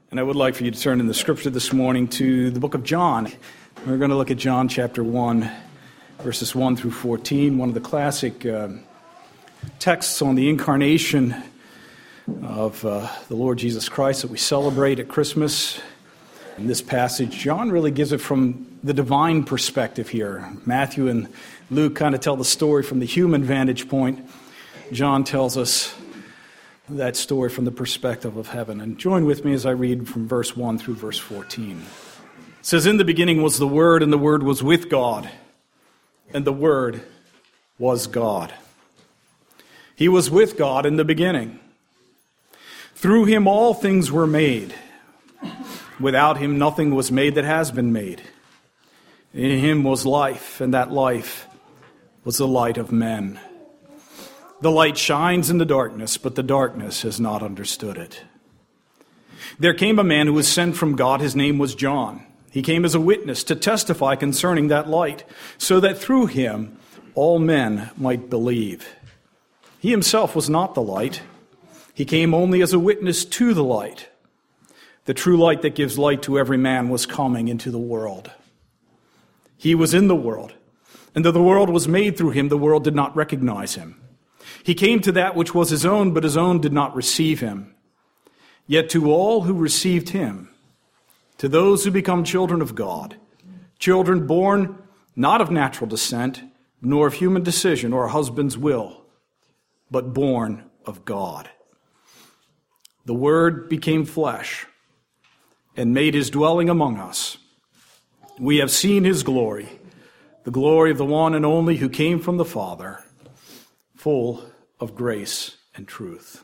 And I would like for you to turn in the scripture this morning to the book of John. We're going to look at John chapter 1, verses 1 through 14, one of the classic texts on the incarnation of the Lord Jesus Christ that we celebrate at Christmas. In this passage, John really gives it from the divine perspective here. Matthew and Luke kind of tell the story from the human vantage point. John tells us that story from the perspective of heaven. And join with me as I read from verse 1 through verse 14. It says, "In the beginning was the Word, and the Word was with God, and the Word was God. He was with God in the beginning. Through him all things were made. Without him nothing was made that has been made. In him was life, and that life was the light of men. The light shines in the darkness, but the darkness has not understood it. There came a man who was sent from God. His name was John. He came as a witness to testify concerning that light, so that through him all men might believe. He himself was not the light. He came only as a witness to the light. The true light that gives light to every man was coming into the world. He was in the world, and though the world was made through him, the world did not recognize him. He came to that which was his own, but his own did not receive him. Yet to all who received him, to those who become children of God, children born not of natural descent, nor of human decision or a husband's will, but born of God. The Word became flesh and made his dwelling among us. We have seen his glory, the glory of the one and only who came from the Father, full of grace and truth."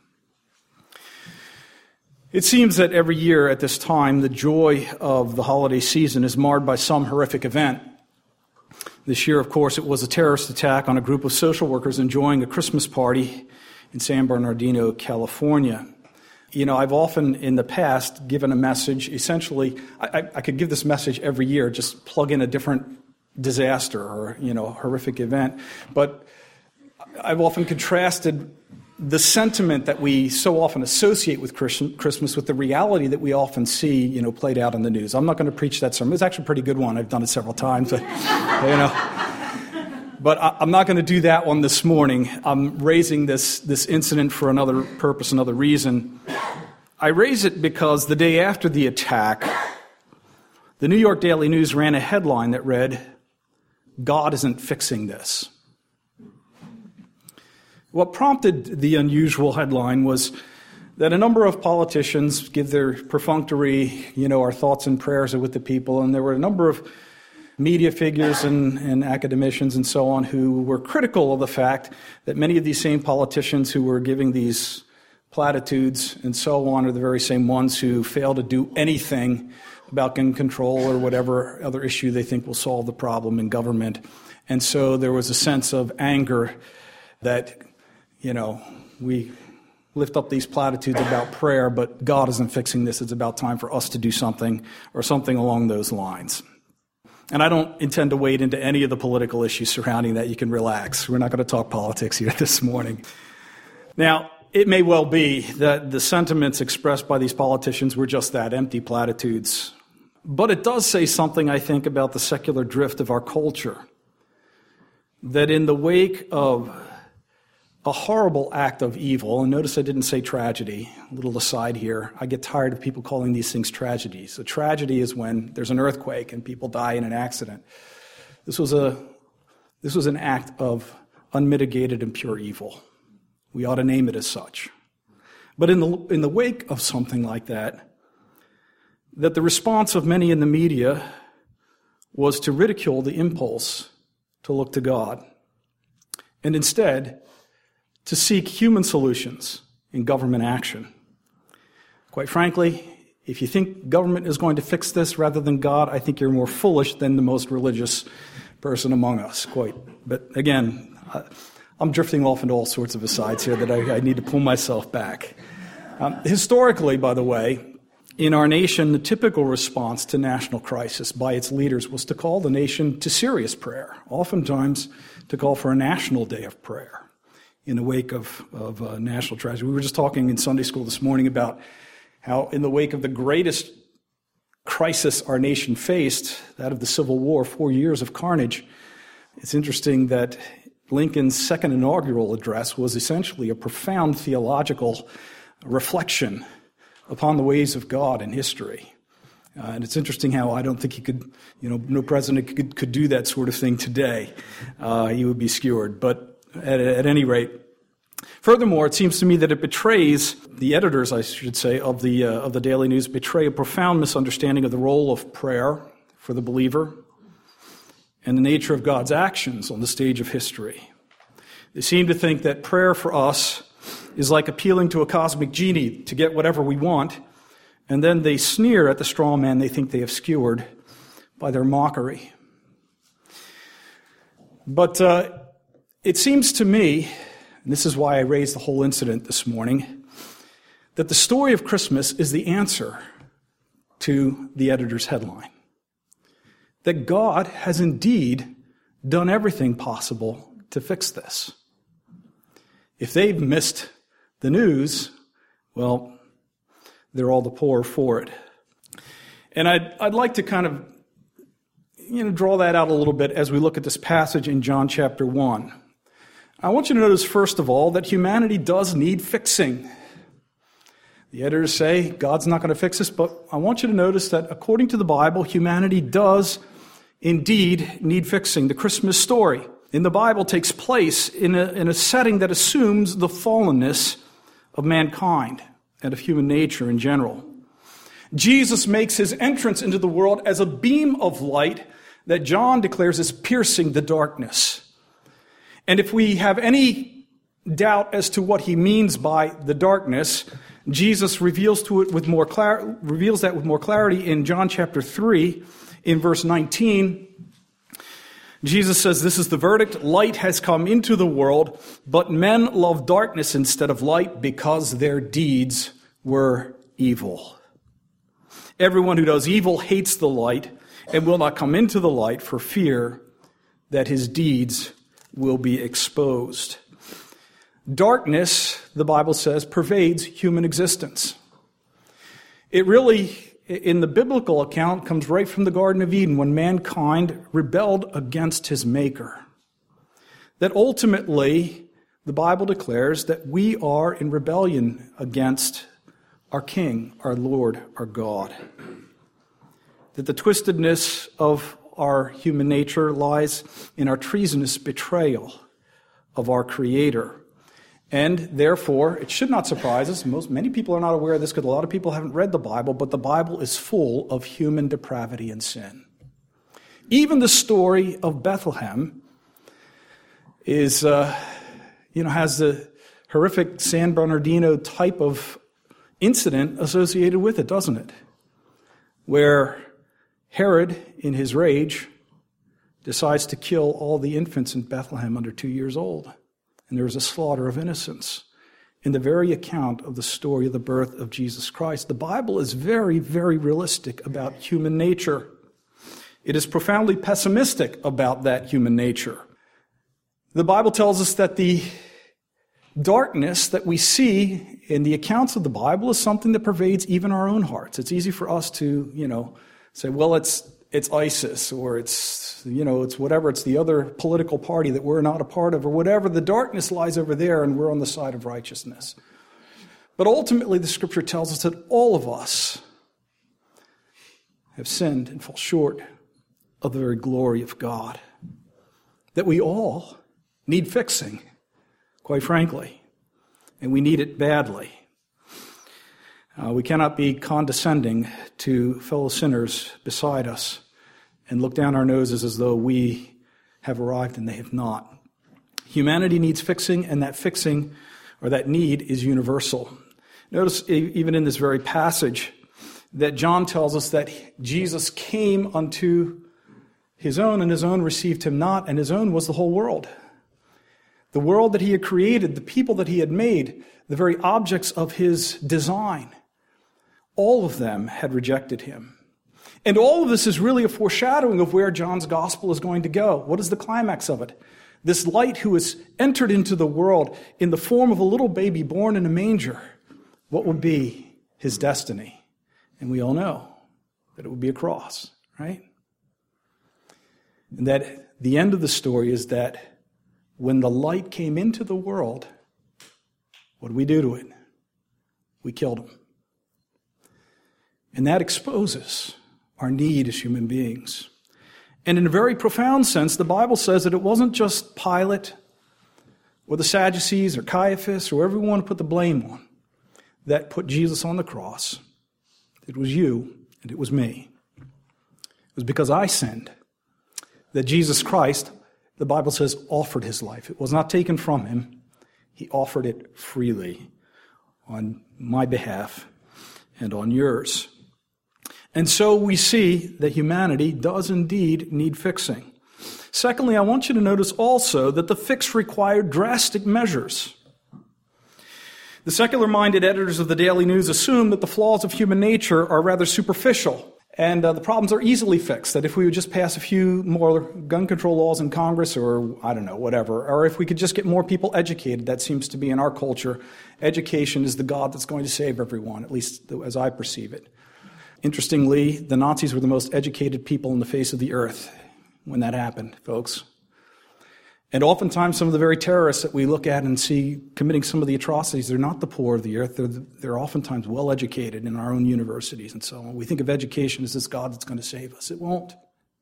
It seems that every year at this time, the joy of the holiday season is marred by some horrific event. This year, of course, it was a terrorist attack on a group of social workers enjoying a Christmas party in San Bernardino, California. You know, I've often in the past given a message, essentially, I could give this message every year, just plug in a different disaster or, horrific event. But I've often contrasted the sentiment that we so often associate with Christmas with the reality that we often see, played out in the news. I'm not going to preach that sermon. It's actually a pretty good one. I've done it several times, but, But I'm not going to do that one this morning. I'm raising this incident for another purpose, another reason. I raise it because the day after the attack, the New York Daily News ran a headline that read, "God isn't fixing this." What prompted the unusual headline was that a number of politicians give their perfunctory, our thoughts and prayers are with the people, and there were a number of media figures and academicians and so on who were critical of the fact that many of these same politicians who were giving these platitudes and so on are the very same ones who fail to do anything about gun control or whatever other issue they think will solve the problem in government. And so there was a sense of anger that, we lift up these platitudes about prayer, but God isn't fixing this. It's about time for us to do something or something along those lines. And I don't intend to wade into any of the political issues surrounding that. You can relax. We're not going to talk politics here this morning. Now, it may well be that the sentiments expressed by these politicians were just that, empty platitudes. But it does say something, I think, about the secular drift of our culture. That in the wake of a horrible act of evil, and notice I didn't say tragedy, a little aside here, I get tired of people calling these things tragedies. A tragedy is when there's an earthquake and people die in an accident. This was an act of unmitigated and pure evil. We ought to name it as such. But in the wake of something like that the response of many in the media was to ridicule the impulse to look to God, and instead to seek human solutions in government action. Quite frankly, if you think government is going to fix this rather than God, I think you're more foolish than the most religious person among us. But again, I'm drifting off into all sorts of asides here that I need to pull myself back. Historically, by the way, in our nation, the typical response to national crisis by its leaders was to call the nation to serious prayer, oftentimes to call for a national day of prayer in the wake of national tragedy. We were just talking in Sunday school this morning about how in the wake of the greatest crisis our nation faced, that of the Civil War, 4 years of carnage, it's interesting that Lincoln's second inaugural address was essentially a profound theological reflection upon the ways of God in history. And it's interesting how I don't think he could, no president could do that sort of thing today. He would be skewered. But at any rate, furthermore, it seems to me that it betrays, the editors, I should say, of the Daily News betray a profound misunderstanding of the role of prayer for the believer and the nature of God's actions on the stage of history. They seem to think that prayer for us is like appealing to a cosmic genie to get whatever we want, and then they sneer at the straw man they think they have skewered by their mockery. But it seems to me, and this is why I raised the whole incident this morning, that the story of Christmas is the answer to the editor's headline. That God has indeed done everything possible to fix this. If they've missed the news, well, they're all the poorer for it. And I'd like to kind of, draw that out a little bit as we look at this passage in John chapter 1. I want you to notice, first of all, that humanity does need fixing. The editors say God's not going to fix this, but I want you to notice that according to the Bible, humanity does indeed need fixing. The Christmas story in the Bible takes place in a setting that assumes the fallenness of mankind and of human nature in general. Jesus makes his entrance into the world as a beam of light that John declares is piercing the darkness. And if we have any doubt as to what he means by the darkness, Jesus reveals that with more clarity in John chapter 3, in verse 19. Jesus says, "This is the verdict. Light has come into the world, but men love darkness instead of light because their deeds were evil. Everyone who does evil hates the light and will not come into the light for fear that his deeds will be exposed." Darkness, the Bible says, pervades human existence. It really, in the biblical account, comes right from the Garden of Eden when mankind rebelled against his Maker. That ultimately, the Bible declares that we are in rebellion against our King, our Lord, our God. That the twistedness of our human nature lies in our treasonous betrayal of our Creator. And therefore, it should not surprise us. Many people are not aware of this because a lot of people haven't read the Bible, but the Bible is full of human depravity and sin. Even the story of Bethlehem is, has the horrific San Bernardino type of incident associated with it, doesn't it? Where Herod, in his rage, decides to kill all the infants in Bethlehem under 2 years old. And there is a slaughter of innocents in the very account of the story of the birth of Jesus Christ. The Bible is very, very realistic about human nature. It is profoundly pessimistic about that human nature. The Bible tells us that the darkness that we see in the accounts of the Bible is something that pervades even our own hearts. It's easy for us to, say, well, it's ISIS, or it's whatever, it's the other political party that we're not a part of, or whatever. The darkness lies over there, and we're on the side of righteousness. But ultimately, the Scripture tells us that all of us have sinned and fall short of the very glory of God. That we all need fixing, quite frankly, and we need it badly. We cannot be condescending to fellow sinners beside us and look down our noses as though we have arrived and they have not. Humanity needs fixing, and that fixing, or that need, is universal. Notice even in this very passage that John tells us that Jesus came unto his own, and his own received him not, and his own was the whole world. The world that he had created, the people that he had made, the very objects of his design, all of them had rejected him. And all of this is really a foreshadowing of where John's gospel is going to go. What is the climax of it? This light who has entered into the world in the form of a little baby born in a manger. What would be his destiny. And we all know that it would be a cross, right? And that the end of the story is that when the light came into the world, what did we do to it? We killed him. And that exposes our need as human beings. And in a very profound sense, the Bible says that it wasn't just Pilate or the Sadducees or Caiaphas or whoever we want to put the blame on that put Jesus on the cross. It was you and it was me. It was because I sinned that Jesus Christ, the Bible says, offered his life. It was not taken from him. He offered it freely on my behalf and on yours. And so we see that humanity does indeed need fixing. Secondly, I want you to notice also that the fix required drastic measures. The secular-minded editors of the Daily News assume that the flaws of human nature are rather superficial and the problems are easily fixed, that if we would just pass a few more gun control laws in Congress or, I don't know, whatever, or if we could just get more people educated, that seems to be in our culture, education is the God that's going to save everyone, at least as I perceive it. Interestingly, the Nazis were the most educated people on the face of the earth when that happened, folks. And oftentimes some of the very terrorists that we look at and see committing some of the atrocities, they're not the poor of the earth. They're oftentimes well-educated in our own universities and so on. We think of education as this God that's going to save us. It won't.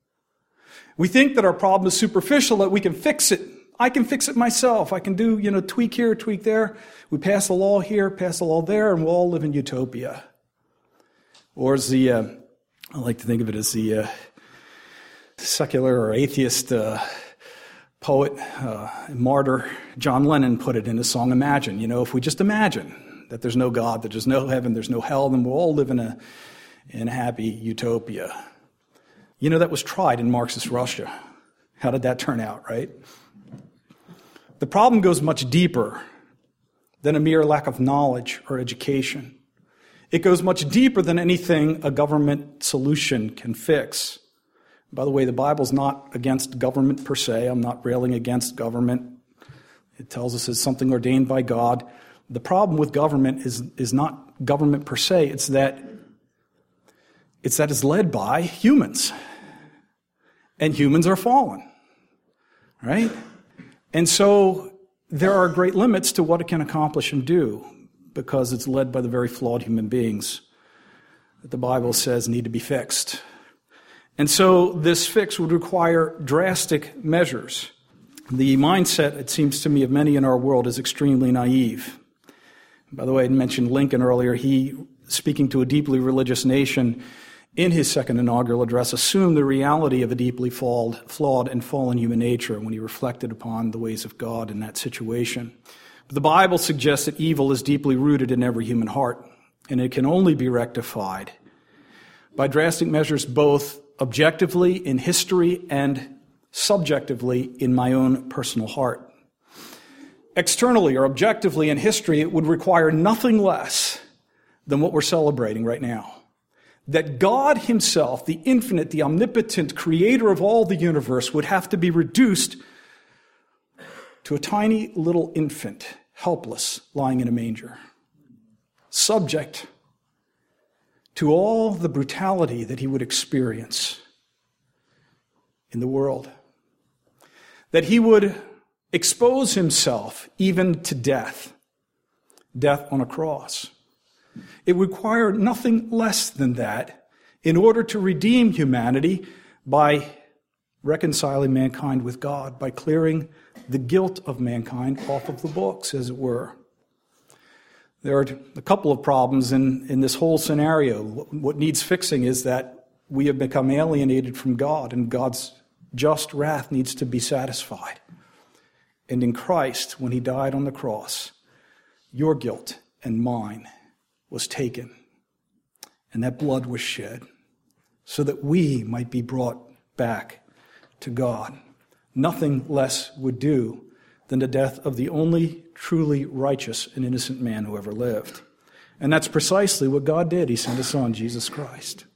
We think that our problem is superficial, that we can fix it. I can fix it myself. I can do, tweak here, tweak there. We pass a law here, pass a law there, and we'll all live in utopia. Or as I like to think of it as the secular or atheist poet and martyr John Lennon put it in his song Imagine. If we just imagine that there's no God, that there's no heaven, there's no hell, then we'll all live in a happy utopia. That was tried in Marxist Russia. How did that turn out, right? The problem goes much deeper than a mere lack of knowledge or education. It goes much deeper than anything a government solution can fix. By the way, the Bible's not against government per se. I'm not railing against government. It tells us it's something ordained by God. The problem with government is not government per se. It's that it's led by humans. And humans are fallen. Right? And so there are great limits to what it can accomplish and do because it's led by the very flawed human beings that the Bible says need to be fixed. And so this fix would require drastic measures. The mindset, it seems to me, of many in our world is extremely naive. By the way, I mentioned Lincoln earlier. He, speaking to a deeply religious nation in his second inaugural address, assumed the reality of a deeply flawed and fallen human nature when he reflected upon the ways of God in that situation. But the Bible suggests that evil is deeply rooted in every human heart, and it can only be rectified by drastic measures both objectively in history and subjectively in my own personal heart. Externally or objectively in history, it would require nothing less than what we're celebrating right now. That God himself, the infinite, the omnipotent creator of all the universe, would have to be reduced to a tiny little infant, helpless, lying in a manger, subject to all the brutality that he would experience in the world. That he would expose himself even to death on a cross. It would require nothing less than that in order to redeem humanity by reconciling mankind with God, by clearing the guilt of mankind off of the books, as it were. There are a couple of problems in this whole scenario. What needs fixing is that we have become alienated from God, and God's just wrath needs to be satisfied. And in Christ, when he died on the cross, your guilt and mine was taken, and that blood was shed so that we might be brought back to God. Nothing less would do than the death of the only truly righteous and innocent man who ever lived. And that's precisely what God did. He sent his son, Jesus Christ.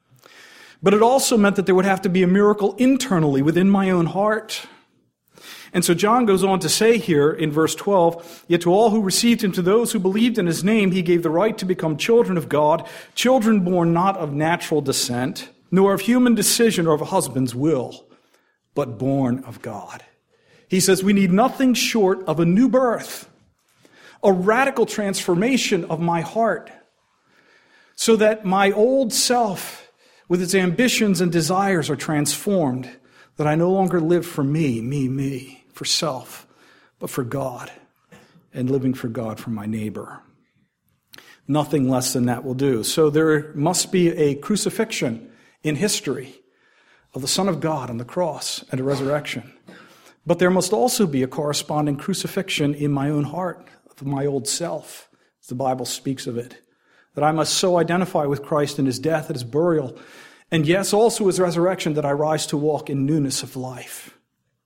But it also meant that there would have to be a miracle internally within my own heart. And so John goes on to say here in verse 12, "Yet to all who received him, to those who believed in his name, he gave the right to become children of God, children born not of natural descent, nor of human decision or of a husband's will, but born of God." He says we need nothing short of a new birth, a radical transformation of my heart, so that my old self with its ambitions and desires are transformed, that I no longer live for me, for self, but for God, and living for God for my neighbor. Nothing less than that will do. So there must be a crucifixion in history of the Son of God on the cross and a resurrection. But there must also be a corresponding crucifixion in my own heart of my old self, as the Bible speaks of it, that I must so identify with Christ in his death, and his burial, and yes, also his resurrection, that I rise to walk in newness of life.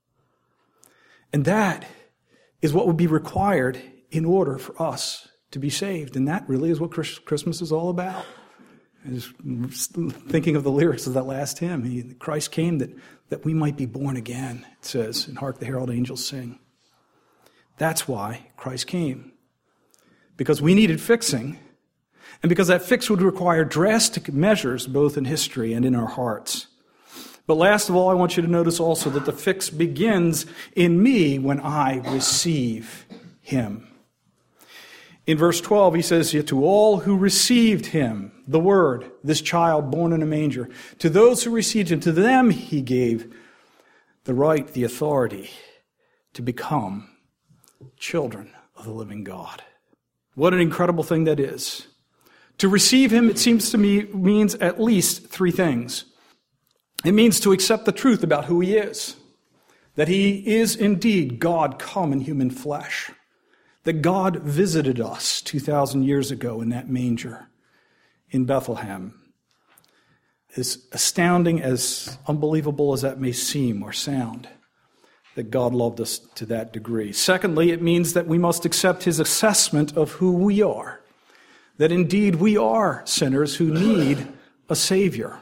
And that is what would be required in order for us to be saved. And that really is what Christmas is all about. I was thinking of the lyrics of that last hymn. Christ came that we might be born again, it says, and hark the herald angels sing. That's why Christ came. Because we needed fixing, and because that fix would require drastic measures both in history and in our hearts. But last of all, I want you to notice also that the fix begins in me when I receive him. In verse 12, he says, "Yet to all who received him," the Word, this child born in a manger, "to those who received him, to them he gave the right, the authority to become children of the living God." What an incredible thing that is. To receive him, it seems to me, means at least three things. It means to accept the truth about who he is, that he is indeed God come in human flesh, that God visited us 2,000 years ago in that manger in Bethlehem. As astounding, as unbelievable as that may seem or sound, that God loved us to that degree. Secondly, it means that we must accept his assessment of who we are, that indeed we are sinners who need a Savior.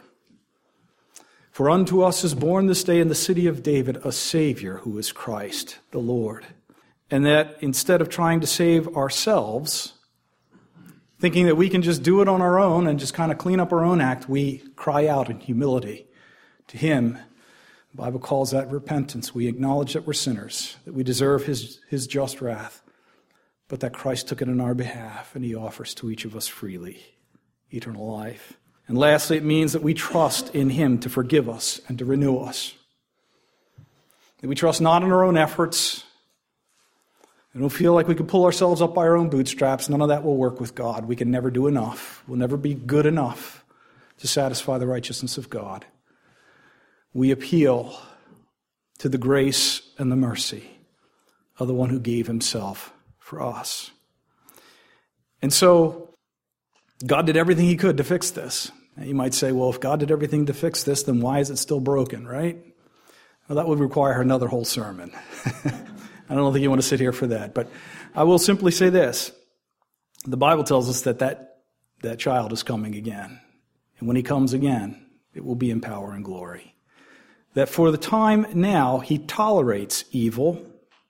"For unto us is born this day in the city of David a Savior, who is Christ the Lord." And that instead of trying to save ourselves, thinking that we can just do it on our own and just kind of clean up our own act, we cry out in humility to him. The Bible calls that repentance. We acknowledge that we're sinners, that we deserve his just wrath, but that Christ took it on our behalf, and he offers to each of us freely eternal life. And lastly, it means that we trust in him to forgive us and to renew us. That we trust not in our own efforts. We don't feel like we can pull ourselves up by our own bootstraps. None of that will work with God. We can never do enough. We'll never be good enough to satisfy the righteousness of God. We appeal to the grace and the mercy of the one who gave himself for us. And so, God did everything he could to fix this. Now, you might say, well, if God did everything to fix this, then why is it still broken, right? Well, that would require another whole sermon. I don't think you want to sit here for that. But I will simply say this. The Bible tells us that child is coming again. And when he comes again, it will be in power and glory. That for the time now, he tolerates evil.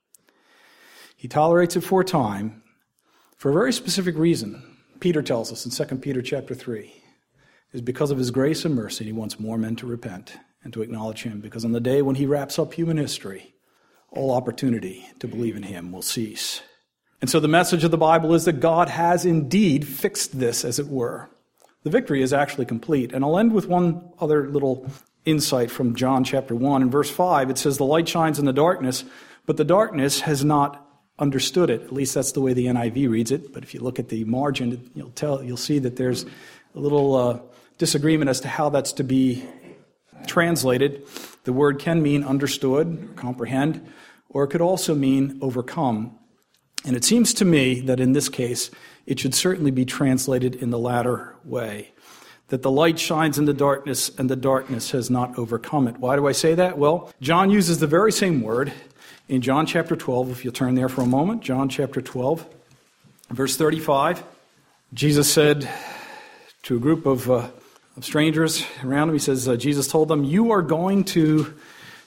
He tolerates it for a time for a very specific reason. Peter tells us in 2 Peter chapter 3, is because of his grace and mercy, he wants more men to repent and to acknowledge him. Because on the day when he wraps up human history, all opportunity to believe in him will cease. And so the message of the Bible is that God has indeed fixed this, as it were. The victory is actually complete. And I'll end with one other little insight from John chapter 1. In verse 5, it says, "The light shines in the darkness, but the darkness has not understood it." At least that's the way the NIV reads it. But if you look at the margin, you'll see that there's a little disagreement as to how that's to be translated. The word can mean understood, comprehend, or it could also mean overcome. And it seems to me that in this case, it should certainly be translated in the latter way, that the light shines in the darkness, and the darkness has not overcome it. Why do I say that? Well, John uses the very same word in John chapter 12, if you'll turn there for a moment. John chapter 12, verse 35. Jesus said to a group of strangers around him, he says, Jesus told them, "You are going to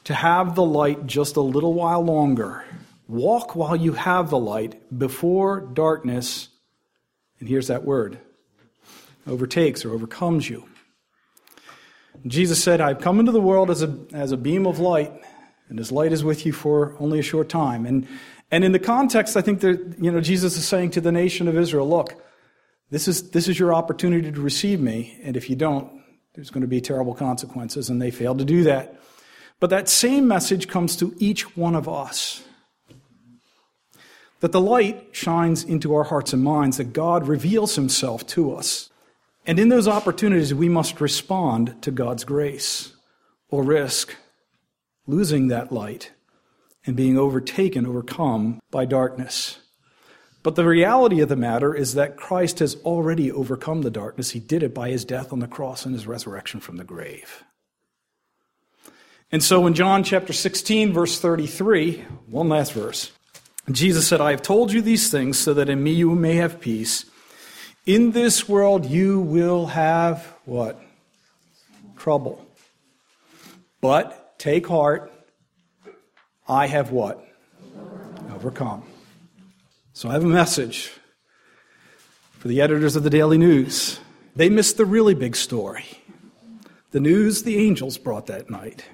to have the light just a little while longer. Walk while you have the light before darkness, and here's that word, overtakes or overcomes you. Jesus said, I've come into the world as a beam of light, and his light is with you for only a short time. And in the context, I think that, Jesus is saying to the nation of Israel, look, this is your opportunity to receive me, and if you don't, there's going to be terrible consequences, and they failed to do that. But that same message comes to each one of us. That the light shines into our hearts and minds, that God reveals himself to us. And in those opportunities, we must respond to God's grace or risk losing that light and being overcome by darkness. But the reality of the matter is that Christ has already overcome the darkness. He did it by his death on the cross and his resurrection from the grave. And so in John chapter 16, verse 33, one last verse, Jesus said, I have told you these things so that in me you may have peace. In this world you will have what? Trouble. But take heart, I have what? Overcome. So I have a message for the editors of the Daily News. They missed the really big story. The news the angels brought that night.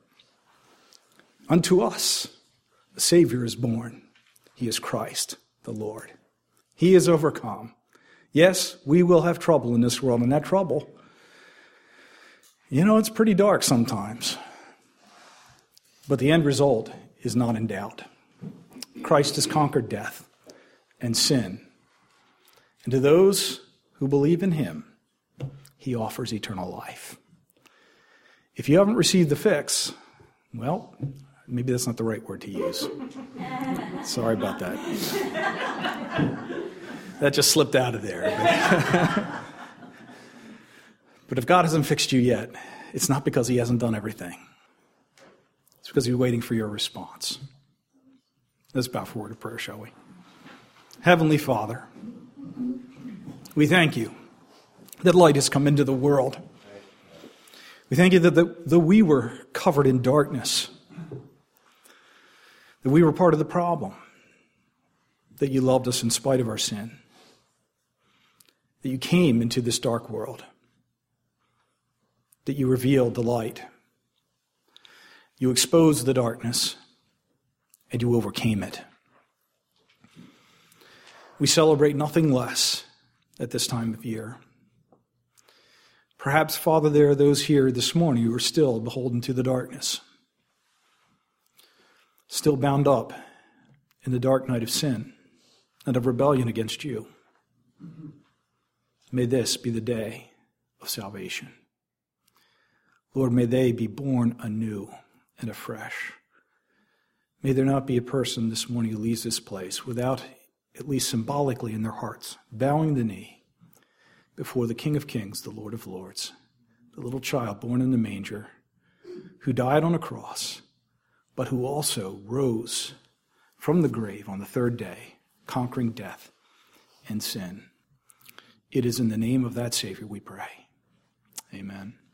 Unto us a Savior is born. He is Christ, the Lord. He is overcome. Yes, we will have trouble in this world, and that trouble, it's pretty dark sometimes. But the end result is not in doubt. Christ has conquered death and sin. And to those who believe in him, he offers eternal life. If you haven't received the fix, well, maybe that's not the right word to use. Sorry about that. That just slipped out of there. But if God hasn't fixed you yet, it's not because he hasn't done everything. It's because he's waiting for your response. Let's bow for a word of prayer, shall we? Heavenly Father, we thank you that light has come into the world. We thank you that we were covered in darkness, that we were part of the problem, that you loved us in spite of our sin, that you came into this dark world, that you revealed the light, you exposed the darkness, and you overcame it. We celebrate nothing less at this time of year. Perhaps, Father, there are those here this morning who are still beholden to the darkness, still bound up in the dark night of sin and of rebellion against you. May this be the day of salvation. Lord, may they be born anew and afresh. May there not be a person this morning who leaves this place without, at least symbolically in their hearts, bowing the knee before the King of Kings, the Lord of Lords, the little child born in the manger, who died on a cross, but who also rose from the grave on the third day, conquering death and sin. It is in the name of that Savior we pray. Amen.